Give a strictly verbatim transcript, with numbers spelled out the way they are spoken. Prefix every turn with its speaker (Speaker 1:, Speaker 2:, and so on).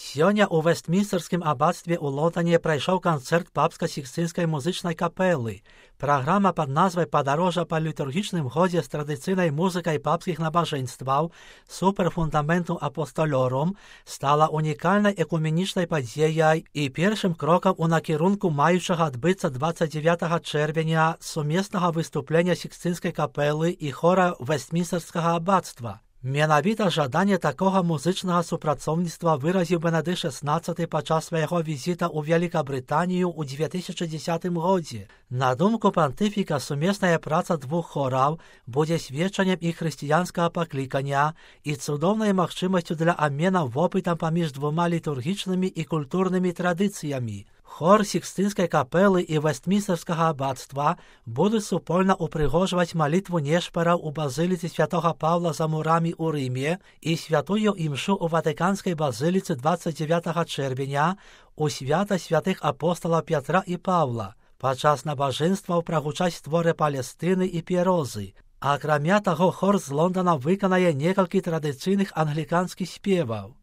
Speaker 1: Сёння ў Вестмінстерскім аббацтве ў Лондоне прайшоў канцэрт папска-сікстынскай музычнай капэлы. Праграма пад назвай «Падарожжа па літургічным годзе з традыцыйнай музыкай папскіх набажэнстваў Super Fundamentum Apostolorum» стала унікальнай экуменічнай падзеяй і першым крокам у накірунку маючага адбыцца дваццаць дзевятага чэрвеня сумеснага выступлення сікстынскай капэлы і хора Вестмінстерскага аббацтва. Менавіта жаданне такога музычнага супрацоўніцтва выразіў Бенедыкт шаснаццаты падчас свайго візіта ў Вялікабрытанію ў дзве тысячы дзесятым годзе. На думку пантыфіка, сумесная праца двух хораў будзе сведчаннем іх хрысціянскага паклікання і цудоўнай магчымасцю для абмену вопытам паміж двума літургічнымі і культурнымі традыцыямі. Хор сікстынскай капэлы і Вестмінстерскага аббацтва будуць супольна упрыгожваць малітву нешпараў у базыліцы святога Паўла за мурамі ў Рыме і святую імшу ў Ватыканскай базыліцы дваццаць дзевятага чэрвеня у свята святых апосталаў Пятра і Паўла. Падчас набажэнстваў прагучаць творы Палестыны і Перозы. Акрамя таго, хор з Лондона выканае некалькі традыцыйных англіканскіх спеваў.